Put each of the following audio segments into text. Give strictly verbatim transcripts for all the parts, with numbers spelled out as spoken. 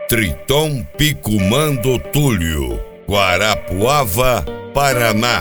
Triton Picumando Túlio, Guarapuava, Paraná.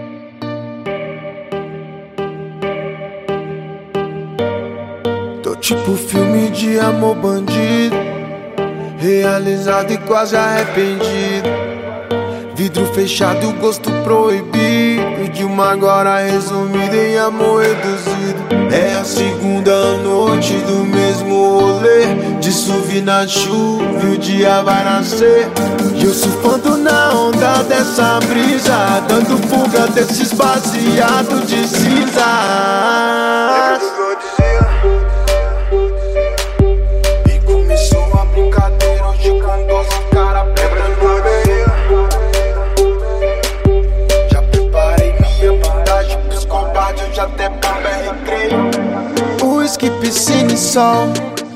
Tô tipo filme de amor bandido, realizado e quase arrependido. Vidro fechado, gosto proibido, de uma agora resumida em amor reduzido. É a segunda noite do mesmo rolê, disso vi na chuva e o dia vai nascer. E eu surfando na onda dessa brisa, dando fuga desses baseados de cinza. E começou a brincadeira, hoje com doze cara lembra do meio. Já preparei minha bandagem pros combate, eu já até papel recreio. Whisky, piscina e sol,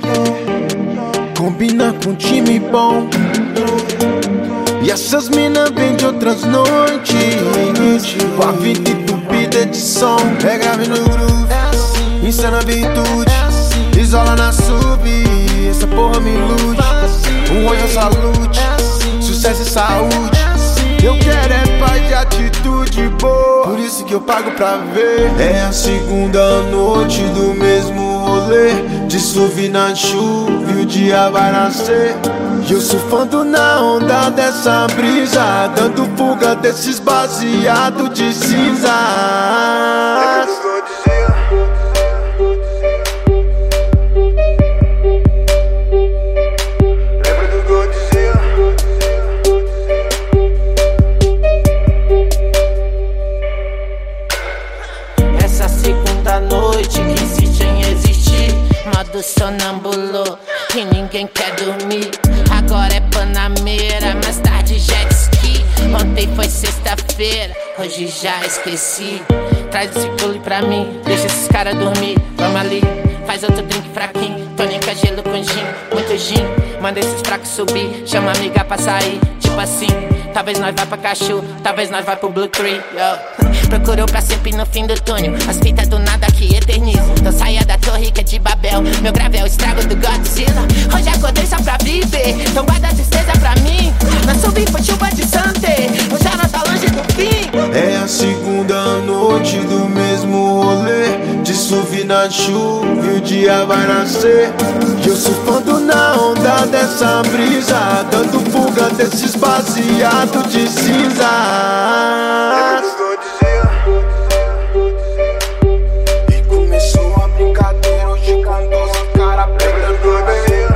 combina com time bom. E essas minas vêm de outras noites, com a vida entupida de som. É grave no groove, insana virtude, isola na sub, essa porra me ilude. Um olho é saúde, sucesso e saúde. Eu quero é paz e atitude boa, por isso que eu pago pra ver. É a segunda noite do mesmo rolê, disso vi na chuva e o dia vai nascer. E eu surfando na onda dessa brisa, dando fuga desses baseados de cinza. Essa segunda noite que insiste em existir, modo sonâmbulo e ninguém quer dormir. Agora é Panameira, mais tarde jet ski. Ontem foi sexta-feira, hoje já esqueci. Traz esse coolie pra mim, deixa esses caras dormir. Vamos ali, faz outro drink fraquinho, tônica, gelo com gin, muito gin. Manda esses fracos subir, chama a amiga pra sair. Tipo assim, talvez nós vai pra Cachu, talvez nós vai pro Blue Tree, yo. Procurou pra sempre no fim do túnel, as fitas do nada que eternizam. Então saia da torre que é de Babel, meu grave é o estrago do Godzilla. Hoje acordei só pra viver, então guarda a tristeza pra mim. Na subir foi chuva de Sante, o já não tá longe do fim. É a segunda noite do mesmo rolê, disso vi na chuva e o dia vai nascer. E eu surfando na onda dessa brisa, dando fuga desses baseados de cinza. E começou a brincadeira, hoje com doze cara lembra do meio.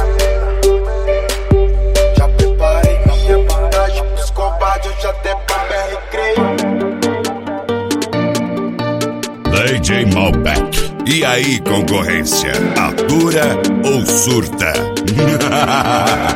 Já preparei minha bandagem pros combate, eu já até papel recreio. D J Malbec. E aí, concorrência? Atura ou surta?